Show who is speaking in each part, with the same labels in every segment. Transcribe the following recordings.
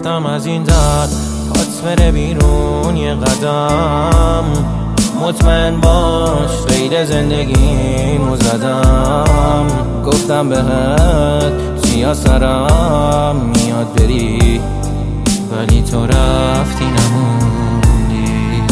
Speaker 1: گفتم از این در پات بره بیرون یه قدم، مطمئن باش غیر زندگیمو زدم. گفتم بهت چیا سرم میاد بری، ولی تو رفتی نموندی.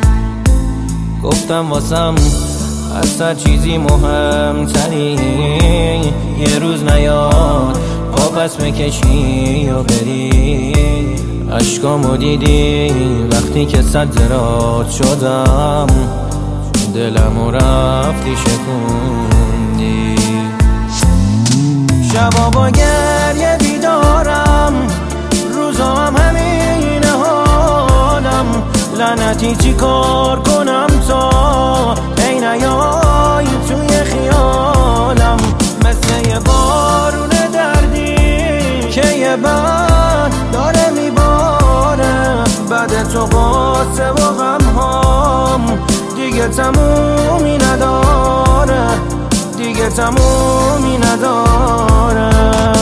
Speaker 1: گفتم واسم از هر چیزی مهمتری یه روز نیاد پاپس بکشی و بری. عشقامو دیدی وقتی که صدرات شدم، دلمو رفتی شکوندی. شبا با گریه بیدارم، روزا هم همین حالم. لعنتی چی کار کنم تا ای نیای توی خیالم. مثل یه بارون دردی که یه بند داره میباره، بعد تو قصه و غمهام دیگه تمومی نداره، دیگه تمومی نداره.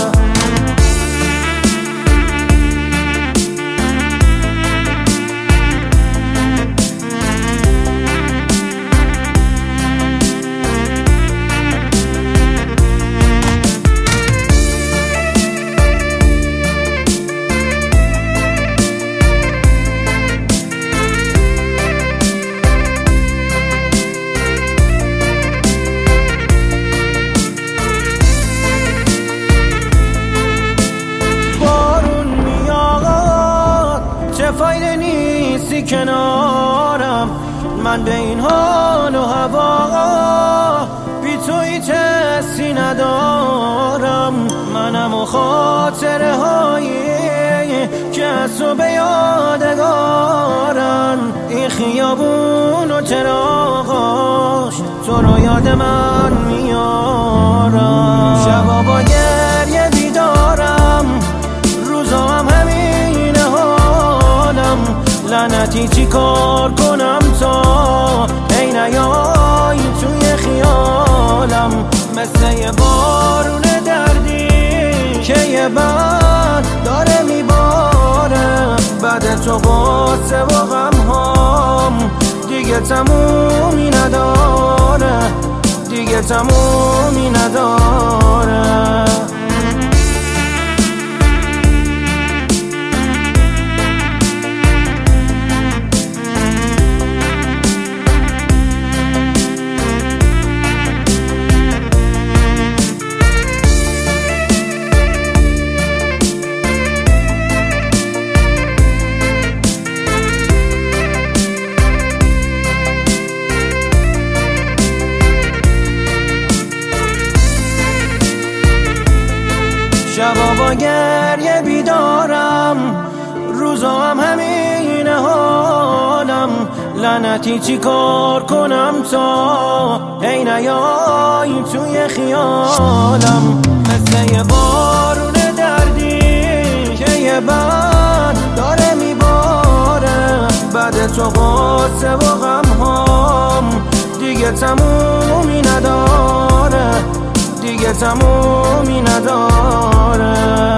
Speaker 1: فایده نیستی کنارم، من به این حال و هوا بی توی تستی ندارم. منم و خاطره هایی که از تو به یادگارن. این خیابون و چراغاش تو رو یاد من میارم. شبا با گریه بیدارم، روزا هم همین حالم. لعنتی چی کار کنم تا ای نیای توی خیالم. مثل یه بارون دردی که یه بند داره میباره، بعد تو قصه و غمهام دیگه تمومی نداره، دیگه تمومی نداره. شبا با گریه بیدارم، روزا هم همین حالم. لعنتی چی کار کنم تا ای نیای توی خیالم. مثل یه بارون دردی که یه بند داره میباره، بعد تو قصه و غمهام دیگه تمومی نداره، دیگه تمومی نداره.